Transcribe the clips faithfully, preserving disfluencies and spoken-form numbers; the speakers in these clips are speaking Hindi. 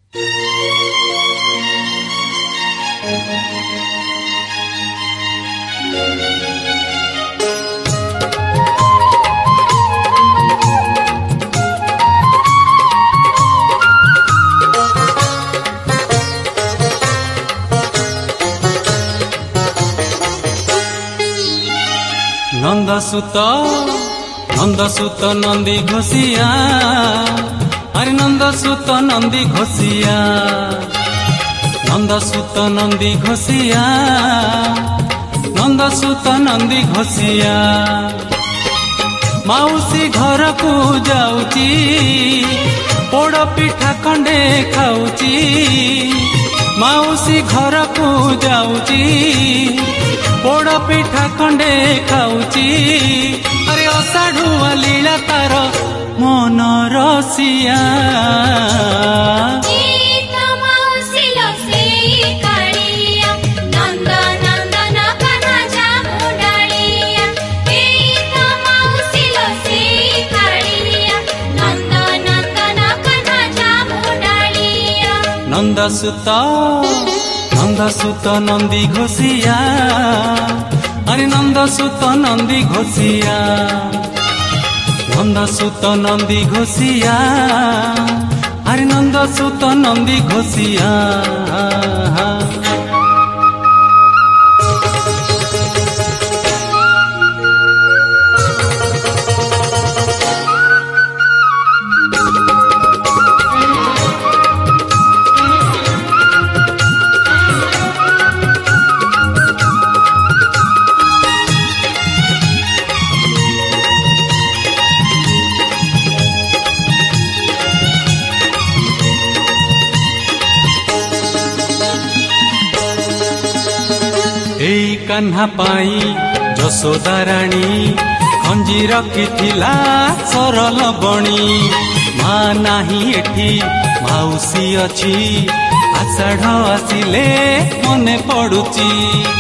नंदसुत नंदसुत नंदी घोषिया अरे नंदसुत नंदी घोषिया नंदसुत नंदी घोषिया नंदसुत नंदी घोषिया माउसी घर को जाऊची पोड़ पिठा खंडे खाऊची माउसी घर को जाऊची पोड़ पिठा खंडे खाऊची अरे अषाढ़ुआ लीला तार मन रसिया नंदसुत नंदसुत नंदी घोषिया अरे नंदसुत नंदी घोषिया नंदसुत नंदी घोषिया अरे नंदसुत नंदी घोषिया कान्हा पाई जशोदा राणी खंजी रखिथिला सरल बणी माँ नाही एठी माउसी अछि आषाढ़ आसिले मने पड़ुची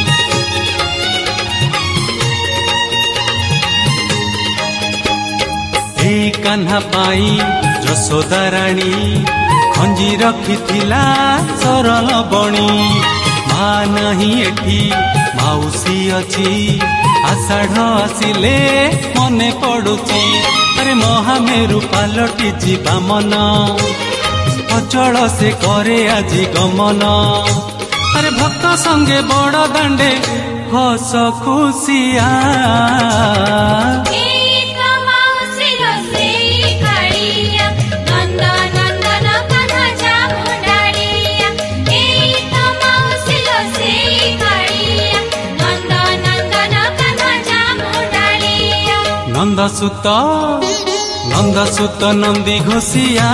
ए कान्हा पाई जशोदा राणी खंजी रखिथिला सरल बणी माँ नाही एठी माउसी अछि आषाढ़ आसिले मने पड़ुची अरे महामेरु पालटी जीवा मन अचल से करे आजी गमन अरे भक्त संगे बड़ दांडे हस खुशिया नंदसुत नंदसुत नंदी घोषिया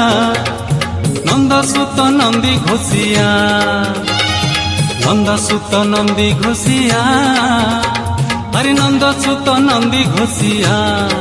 नंदसुत नंदी घोषिया नंदसुत नंदी घोषिया अरे नंदसुत नंदी घोषिया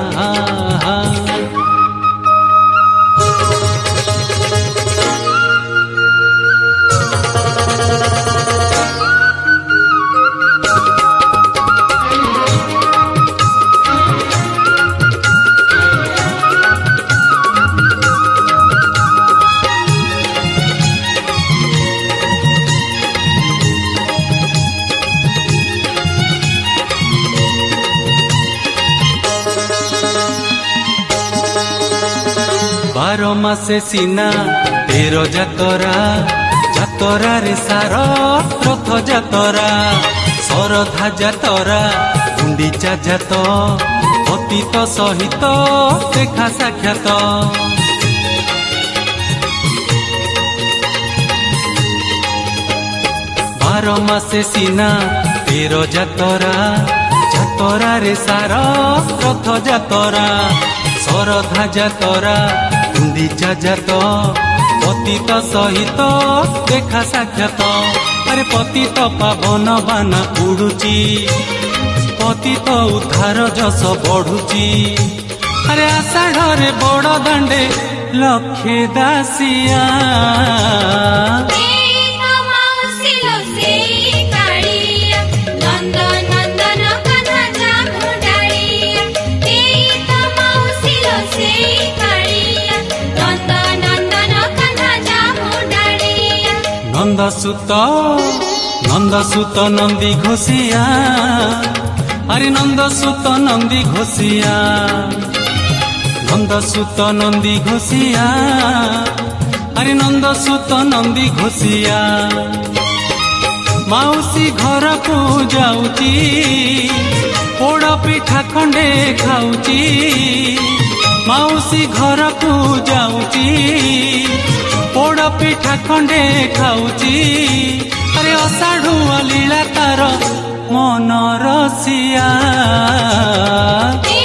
बारो मासे सीना तेरो जातरा जातरा रे सार रथ जातरा सरधा जातरा गुंडीचा जात पतित सहित देखा साक्षात बारो मासे सीना तेरो जातरा जातरा रे सार रथ जातरा सरधा जातरा गुंडीचा जात पतित सहित देखा साक्षात अरे पतित पावन बाना उड़ुची पतित उद्धार जस बढ़ुची अरे आषाढ़ बड़ दांडे लक्षे दासिया नंद नंदन कन्हा जामुन नंदसुत नंदसुत नंदी घोषिया अरे नंदसुत नंदी घोषिया नंदसुत नंदी घोषिया अरे नंदसुत नंदी घोषिया माउसी घर को जाऊची पोड़ पिठा खंडे खाऊची माउसी घर को जाऊची पोड़ पिठा खंडे खाऊची अरे अषाढ़ुआ लीला तार मन रसिया।